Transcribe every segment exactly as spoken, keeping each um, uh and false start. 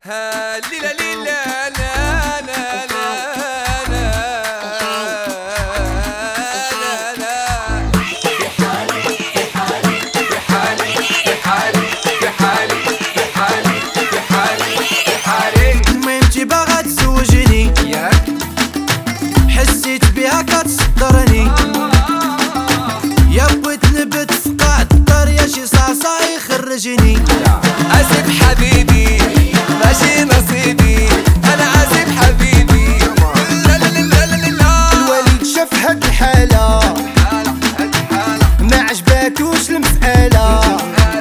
ها ليلا ليلا لا لا لا لا لا لا في حالي في حالي في حالي في حالي في حالي في حالي في حالي في حالي ما انتي باغا تزوجني ياك حسيت بها كتصدرني يا بغيت نبت في قاع الدار يا شي صاصا يخرجني عازب حبيبي ماشي نصيبي انا عازب حبيبي لا لا لا لا لا لا الوالد شاف هاد الحالة ما عجباتوش المسألة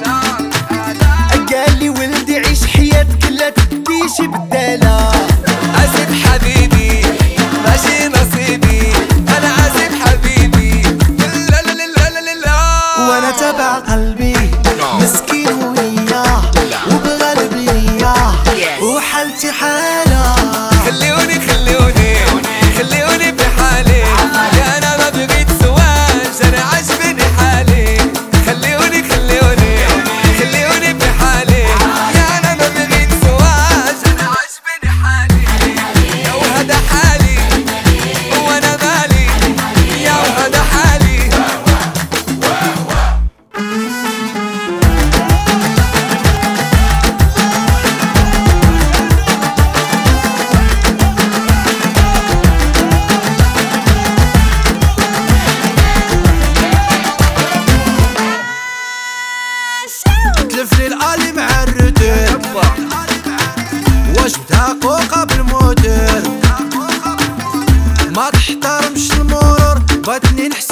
قالي ولدي عيش حياتك لا تديش بدالة عازب حبيبي ماشي نصيبي انا عازب حبيبي لا لا لا لا لا لا وانا تبع قلبي مسكين وياه وبغلب لياه وحالتي حالة خليوني خليوني خليوني بحالي يا انا ما بغيت زواج انا عاجبني حالي خليوني خليوني خليوني بحالي يا انا ما بغيت زواج انا عاجبني حالي يا وهذا حالي وانا مالي يا وهذا حالي تلفلي الالي مع الرتر واش بتحقق بالموتر ما تحترمش المرور بغيتني نحس